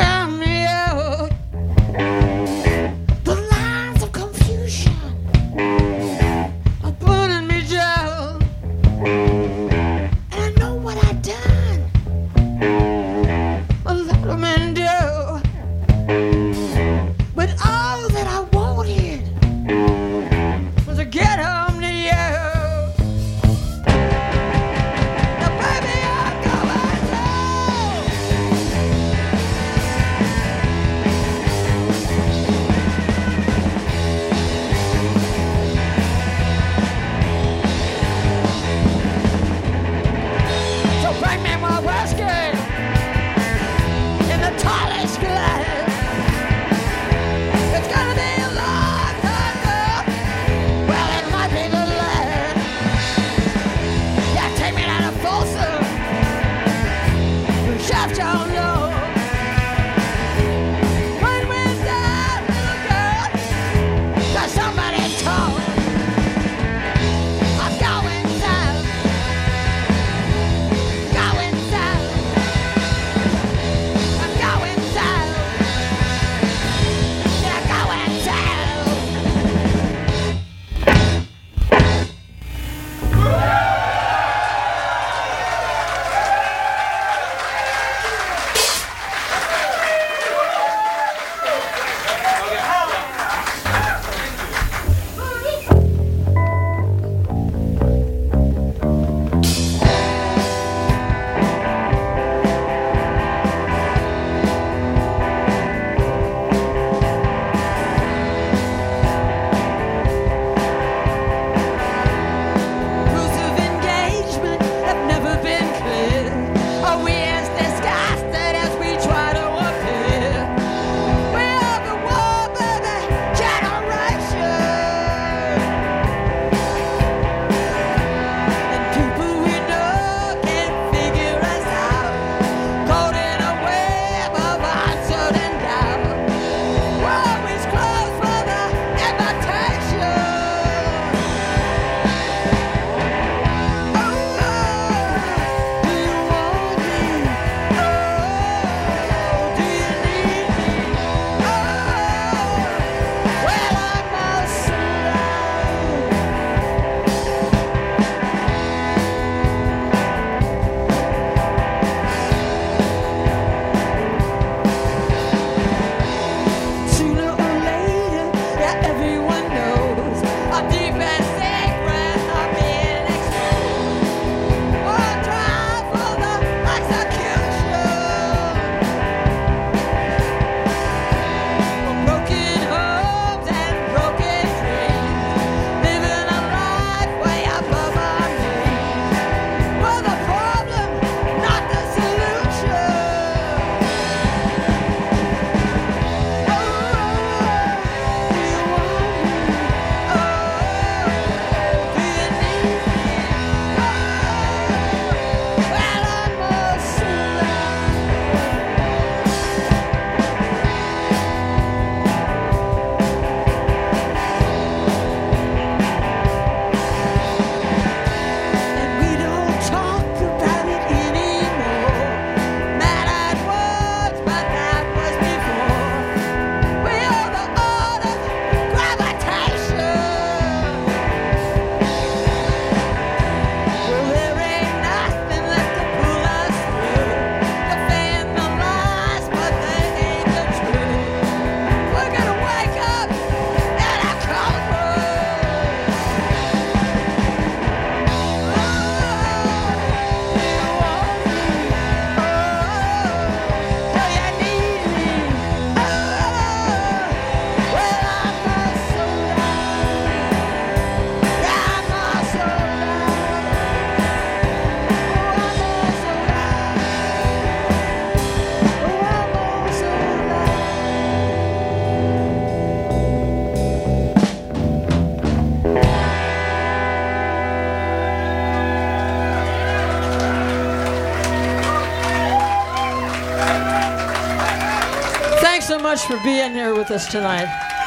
so much for being here with us tonight.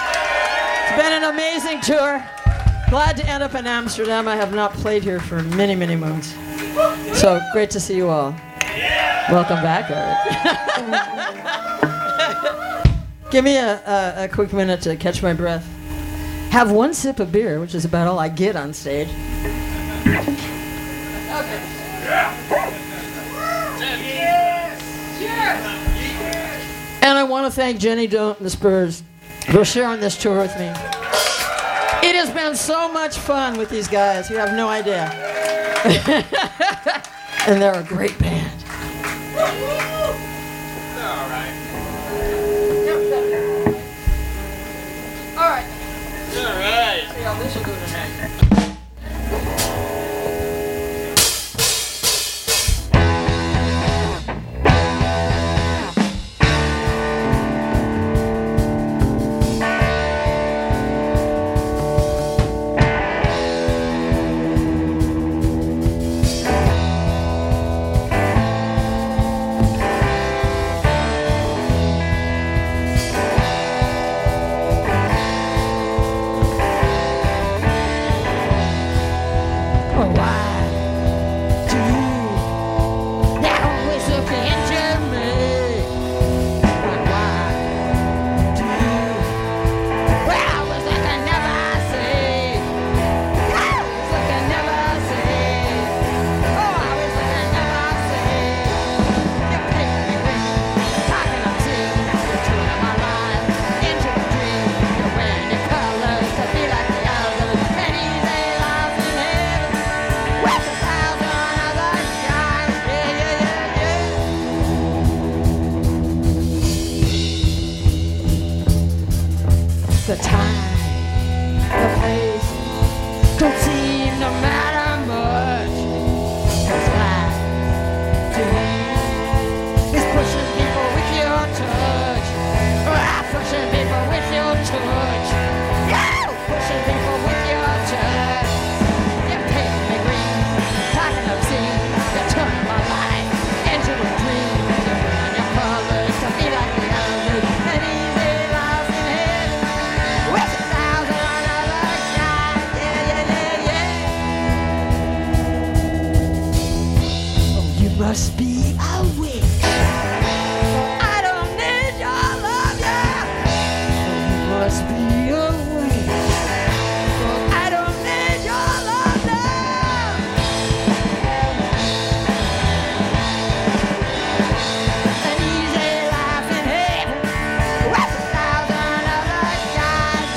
It's been an amazing tour. Glad to end up in Amsterdam. I have not played here for many, many moons. So great to see you all. Welcome back, Eric. Give me a quick minute to catch my breath. Have one sip of beer, which is about all I get on stage. Okay. And I want to thank Jenny Don't and the Spurs for sharing this tour with me. It has been so much fun with these guys. You have no idea. And they're a great band. All right. All right. All right. See how this will do tonight. The time, the place, don't seem to matter much. 'Cause life to me is pushing people with your touch. Pushing people with your touch. Pushing people with your touch. You paint me green, talking of sea. You turn my life into a dream. You burn your colors to be like the others. And easy life in heaven. With 1,000 other guys, yeah. Oh, you must be awake. I don't need your love, yeah. Oh, you must be awake. Oh, I don't need your love now. An easy life in heaven. With 1,000 other guys,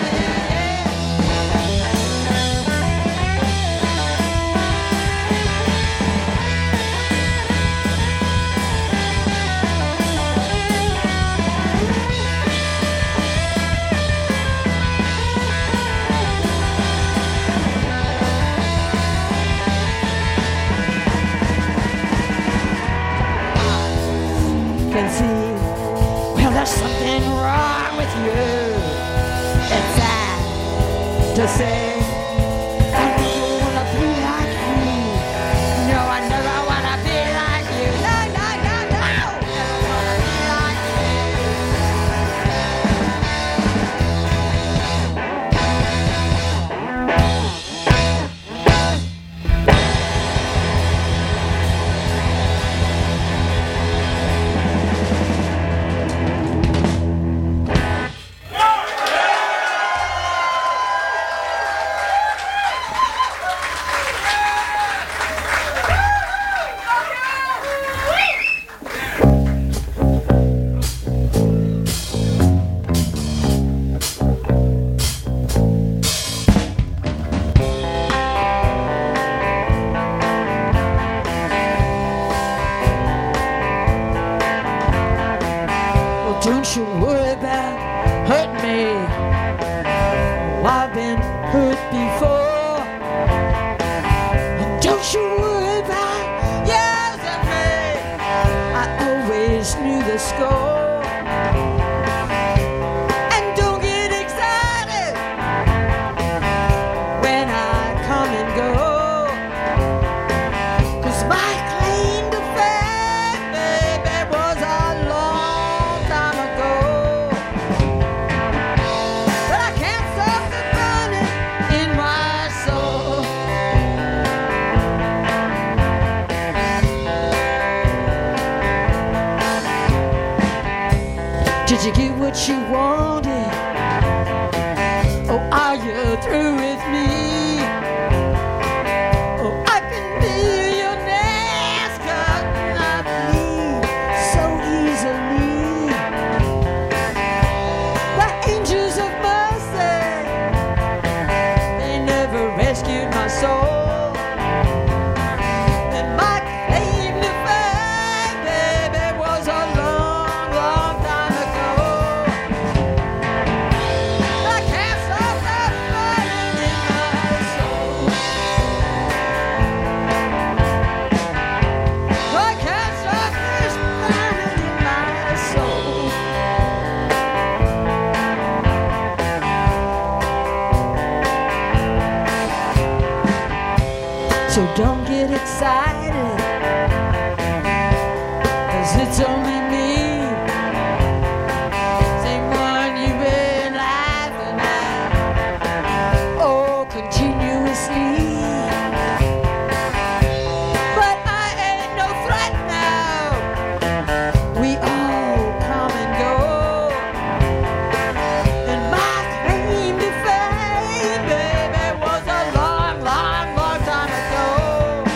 can see, well, there's something wrong with you. It's sad to say, I never wanna be like you. No, I never wanna be like you. No, no, no, no. Never wanna be like Well, don't you worry about hurting me. Oh, I've been hurt before. And don't you worry about yelling me. I always knew the score. And don't get excited when I come and go. 'Cause my claim to fame, baby, was a long time ago. But I can't stop the burning in my soul. Did you get what you wanted? Oh, are you through with me? Oh, I can feel your nails cutting up me so easily. The angels of mercy, they never rescued my soul. And my claim to fame, baby, was a long, long time ago. I can't stop that burning in my soul. I can't stop this burning in my soul. So don't get excited, 'cause it's only me. Same one you've been laughing at, oh, continuously. But I ain't no threat now. We all come and go. And my claim to fame, baby, was a long, long, long time ago.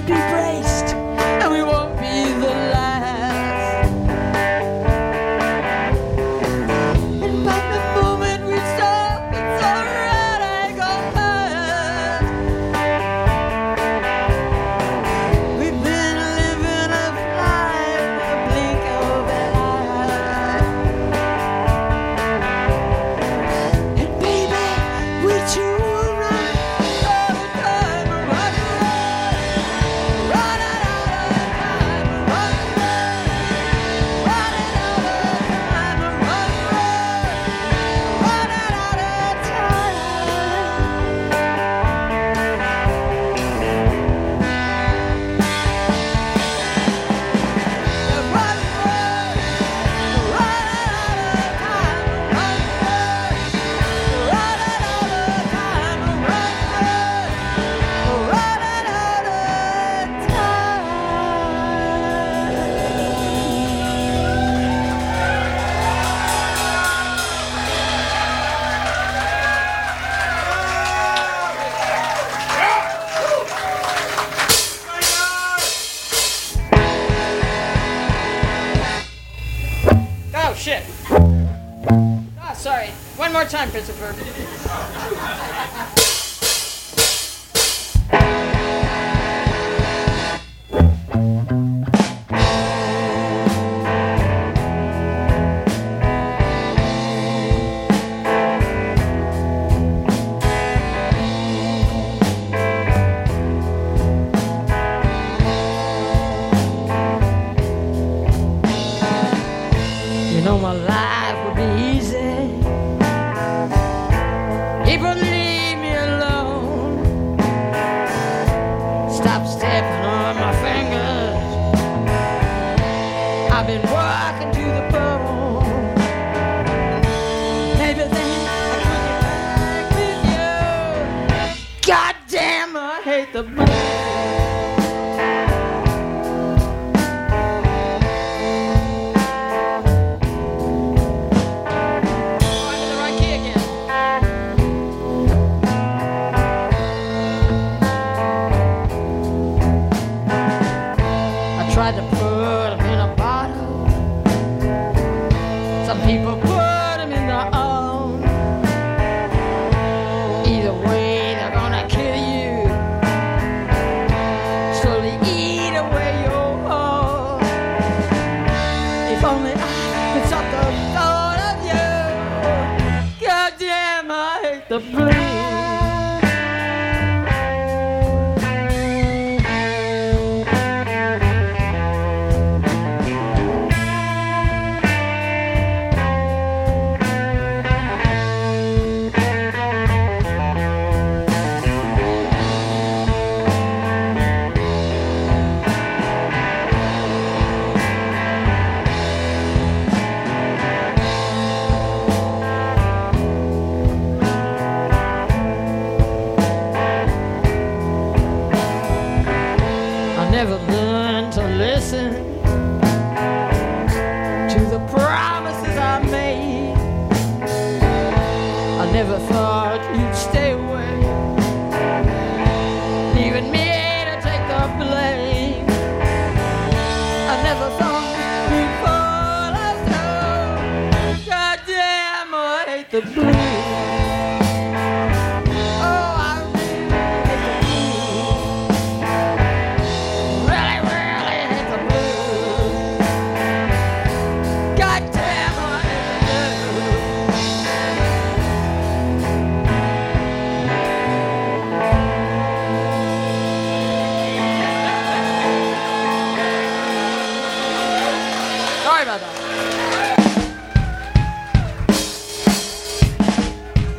be braced, and we won't be the last. And by the moment we stop, it's alright, I go past. We've been living a life with a blink of an eye. And baby, we choose. Oh, shit. Oh, sorry. One more time, Christopher. You know my life would be easy. He would leave me alone. Stop stepping on my fingers. I've been working to the bone. Maybe then I could get back with you. God damn, I hate the blues. Tried to put them in a bottle. Some people put them in their own. Either way, they're gonna kill you. Slowly eat away your home. If only I could stop the thought of you. God damn, I hate the blues. Never learned to listen to the promises I made. I never thought you'd stay away, leaving me to take the blame. I never thought you'd fall through. God damn, I hate the blues. Sorry about that.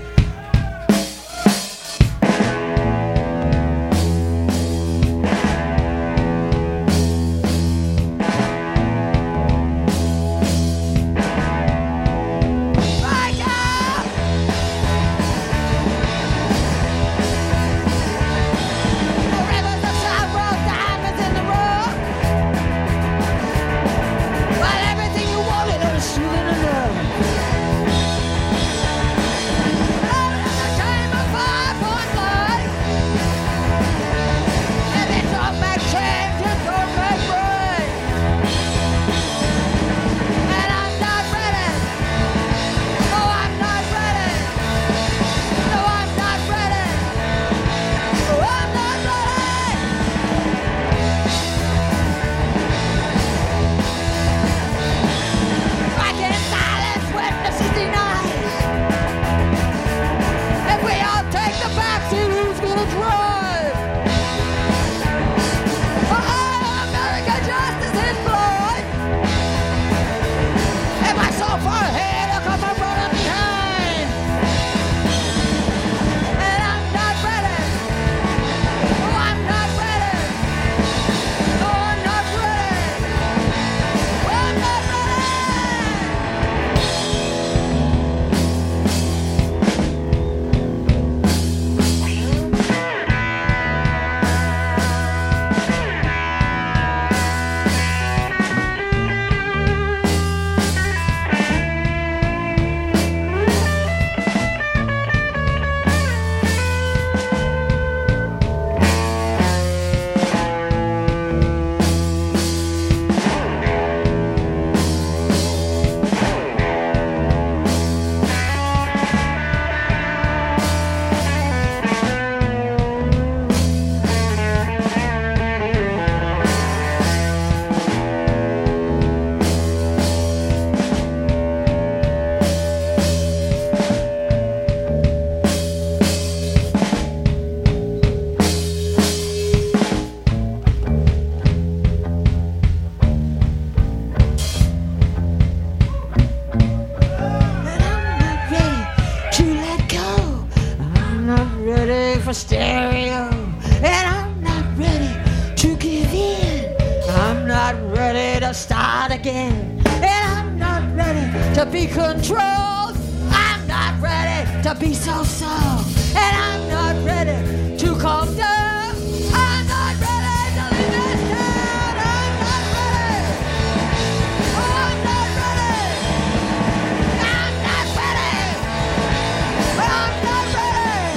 for stereo, and I'm not ready to give in. I'm not ready to start again, and I'm not ready to be controlled. I'm not ready to be so-so, and I'm not ready to calm down. I'm not ready to leave this town. I'm not ready. I'm not ready. I'm not ready. I'm not ready.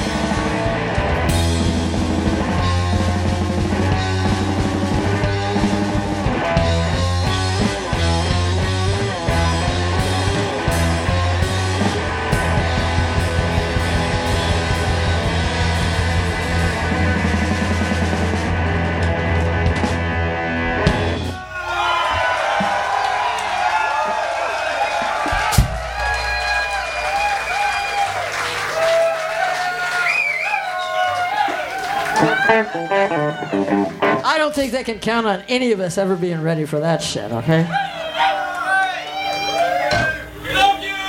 I don't think they can count on any of us ever being ready for that shit, okay? We love you!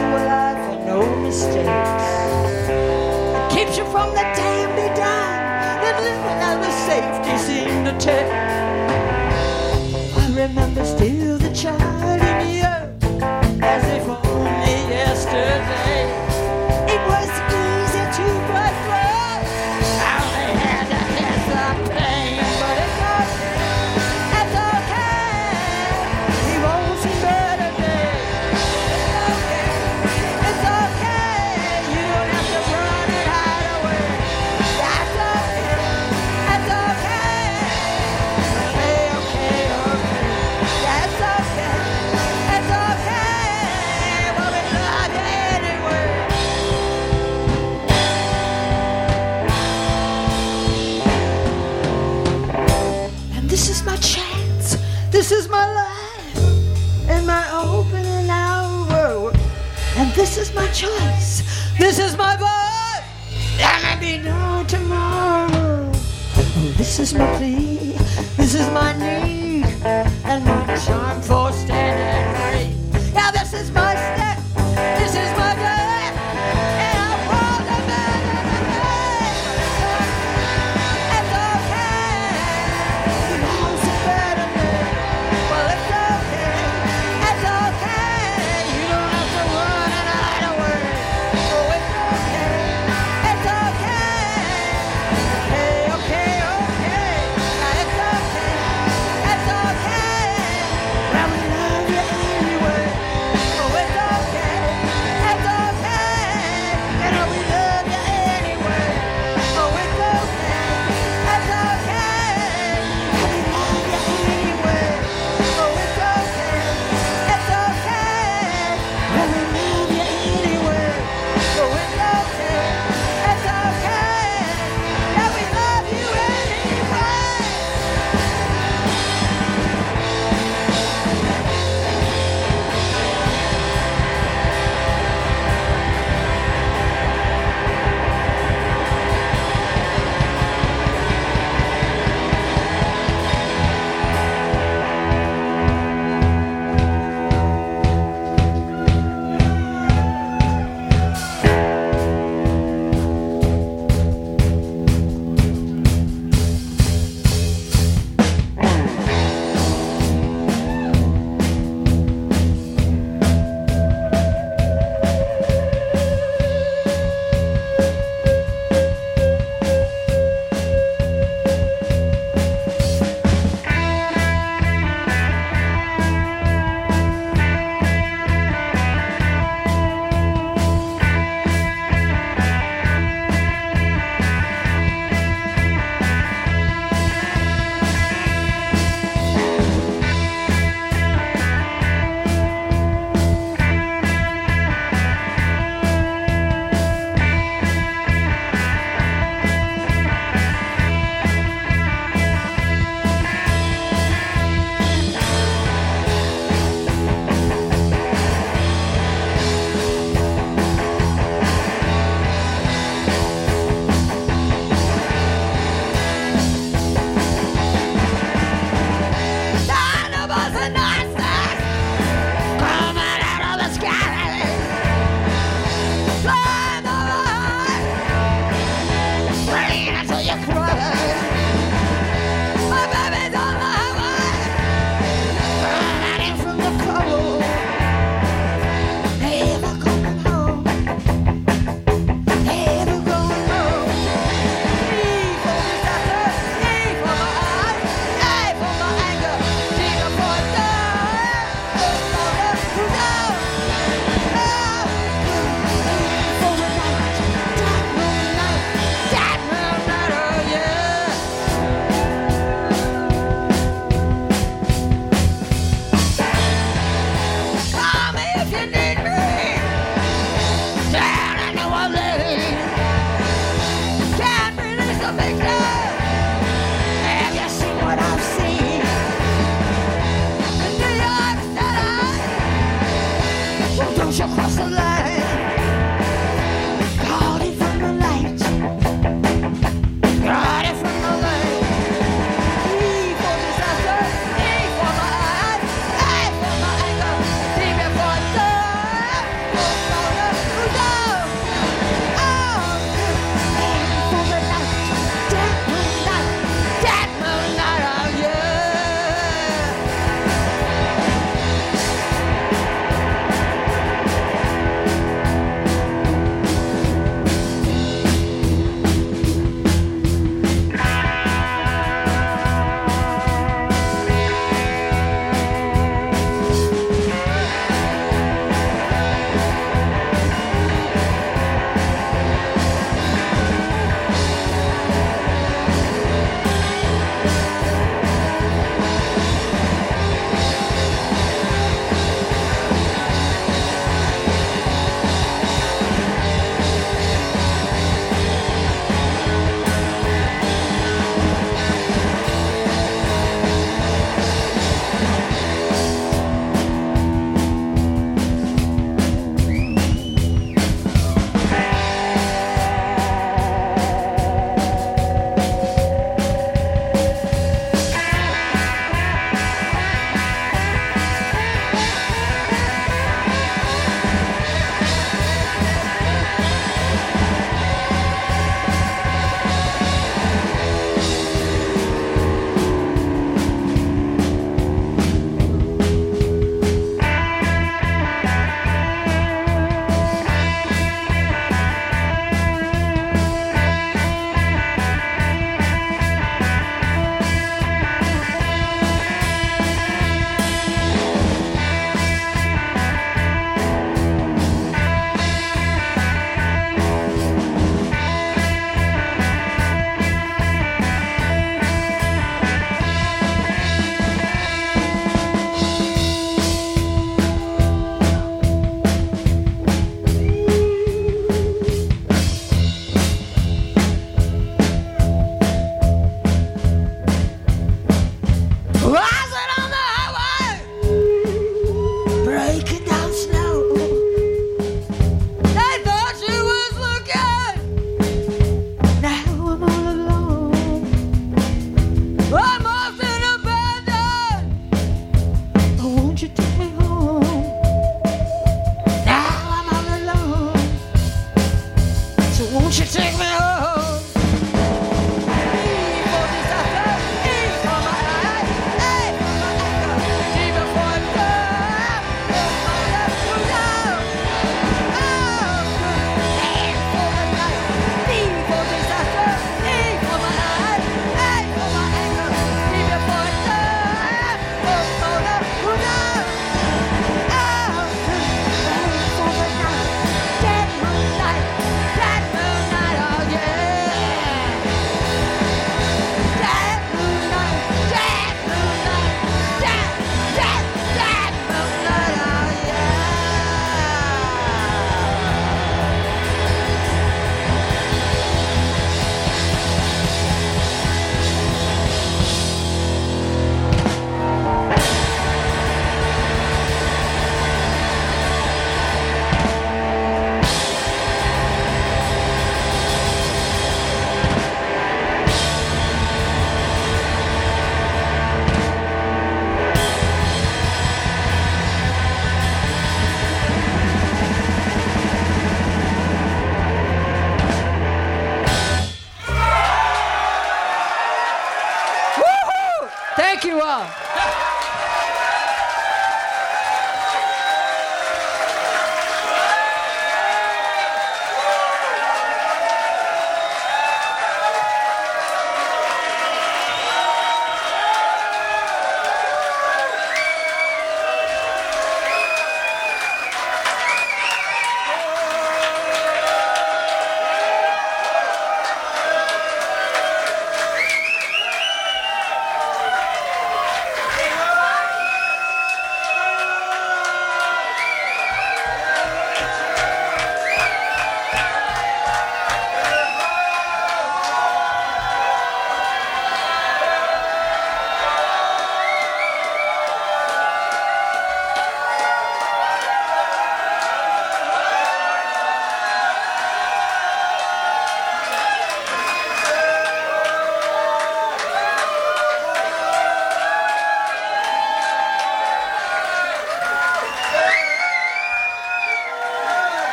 you alive for no mistakes. It keeps you from the day of the dying and living out the safety seemed to take. I remember still the child in you as if only yesterday. It was easy to break through. I only had to hit the pain, but it's okay. It's okay. He won't see better days. It's okay. You don't have to run and hide away. That's okay. It's okay. Okay, okay, okay. That's okay. It's okay. But we love you anyway. And this is my chance. This is my life. And my opening hour. And this is my choice. This is my voice. And I'll be no tomorrow. Oh, this is my plea. This is my need. And my charm for standing free. Yeah, this is my step. This is my death. And I want to be. It's okay. He wants a better day. Well, it's okay. It's okay. You don't have to run and hide away. Oh, it's okay. It's okay. Okay, okay, okay. It's okay. It's okay. Well, we love you anyway. Oh, it's okay. It's okay. And we love you anyway. Oh, it's okay. It's okay. And we love you anyway. Oh, it's okay. It's okay. And we love you anyway. Oh, it's okay. It's okay. And we love you anyway.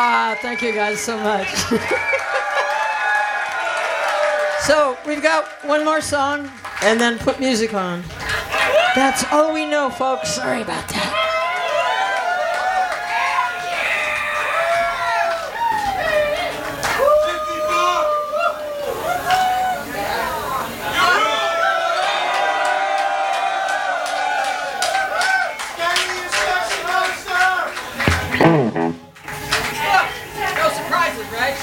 Ah, thank you guys so much. So we've got one more song and then put music on. That's all we know, folks. Sorry about that. No surprises, right?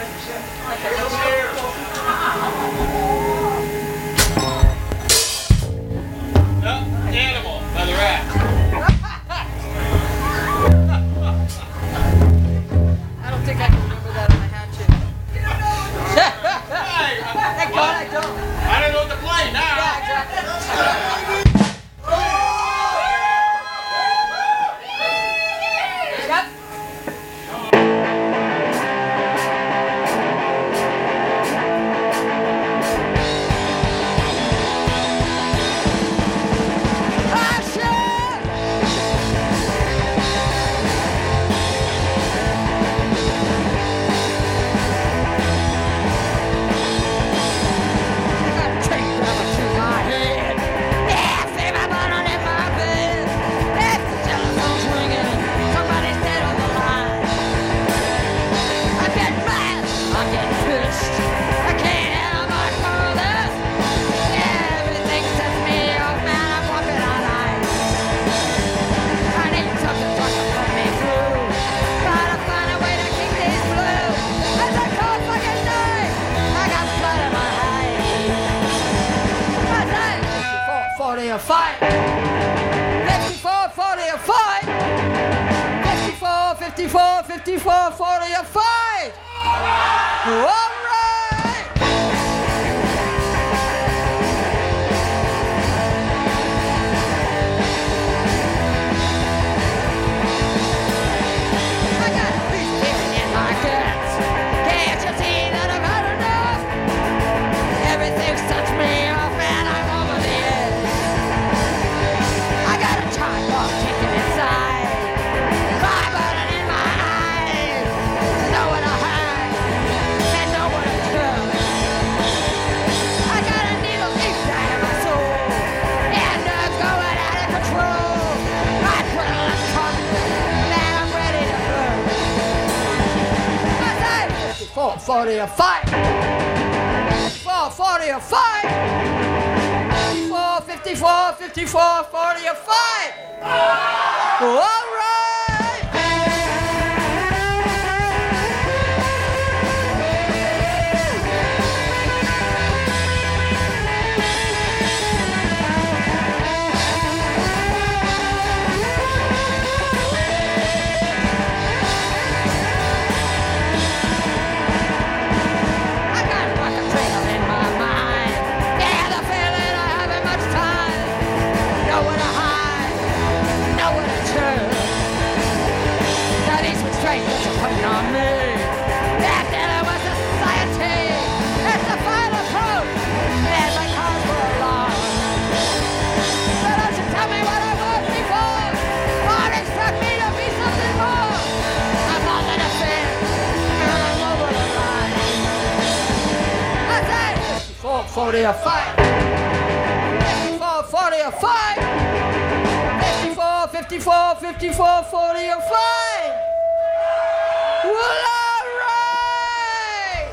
Animal by the rat. I don't think I can remember that on my hatchet. Thank God I don't. I don't know what to play now. Yeah, exactly. Yep. A fight. 54, 40, a fight. 54, 54, 54, 40, a fight. All right. I got a beast feeling in my guts. Can't you see that I've had enough? Everything's touched me off and I'm over the edge. I got a time bomb ticking inside. Fire burning in my eyes. Nowhere to hide and nowhere to turn. I got a needle deep down in my soul. And I'm going out of control. Adrenaline pumping and I'm ready to burn. What's that? 54, 40, a fight. 54, 40, a fight. 54, 54, 54, 40, a fight! All right! I got a rocket trail in my mind. Yeah, the feeling I haven't much time. Nowhere to hide, nowhere to turn. That Eastwood straight that's putting on me. That dinner was society. It's the final approach. And my cause for alarm. So don't you tell me what I was before, or expect me to be something more. I'm on the defense, and I'm over the line. I say 54, 40, a fight. 54, 40, a fight. 54, 54, 54, 40, a fight. Well, all right.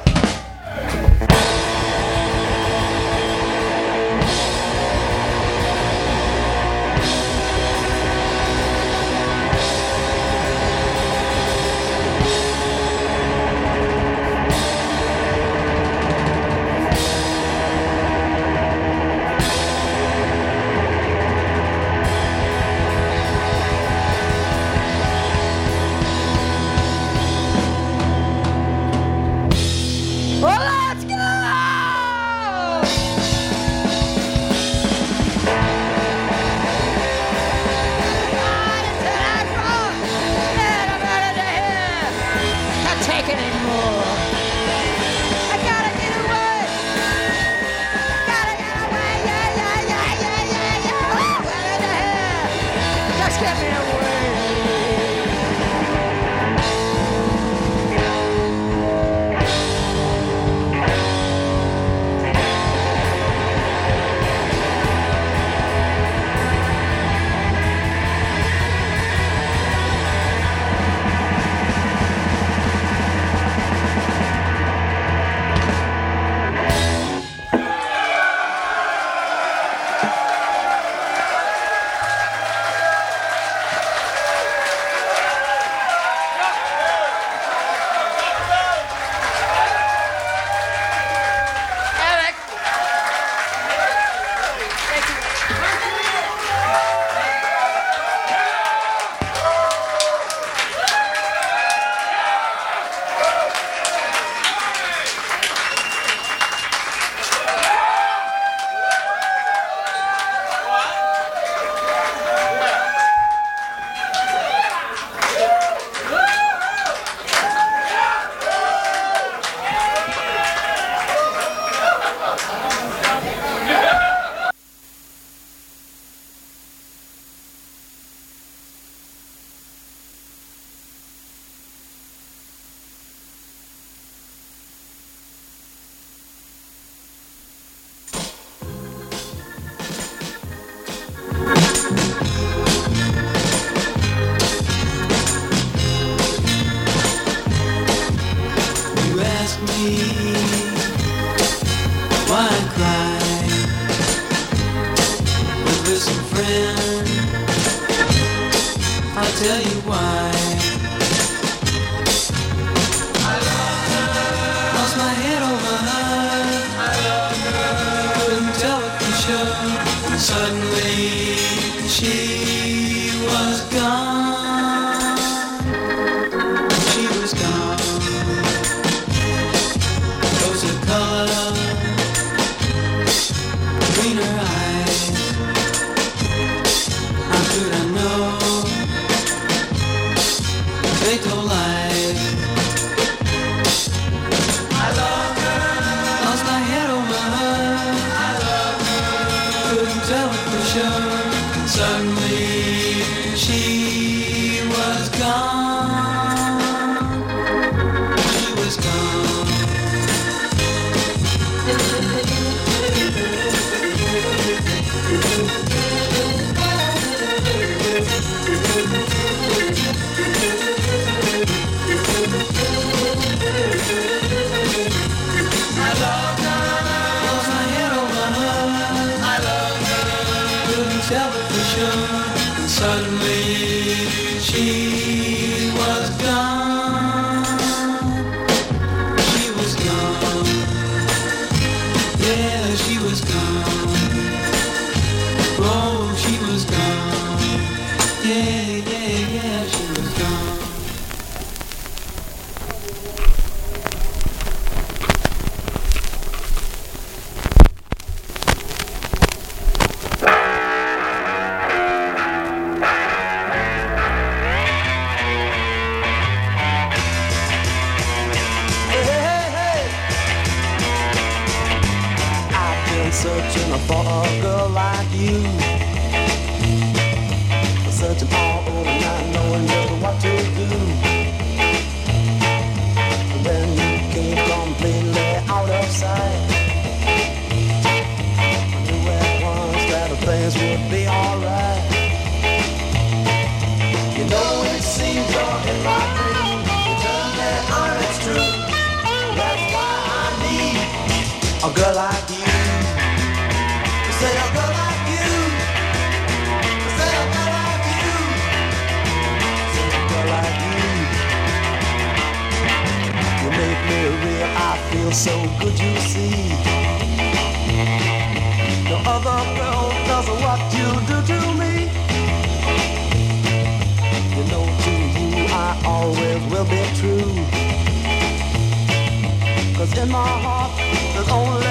Why cry? With some friend, I'll tell you why. I love her. Lost my head over her. I love her. Couldn't tell what for sure. Suddenly she was gone. She was gone. Rose of color, green her eyes. How could I know? They told lies. I love her. Lost my head over her. I love her. Couldn't tell it for sure. Suddenly she was gone. She was gone. I love her. Lost my head over her. I love her. Couldn't tell it for sure. And suddenly she was gone. She was gone. Yeah, she was gone. Oh, she was gone. Yeah, yeah, yeah, she was gone. Searching for a girl like you. Searching all over, not knowing just what to do. And then you came completely out of sight. I knew at once that things would be alright. You know it seems you're in my dream. You tell me it's true. That's why I need a girl like you. Say a girl like you. Say a girl like you. Say a girl like you. You make me real, I feel so good, you see. No other girl does what you do to me. You know to you I always will be true. 'Cause in my heart there's only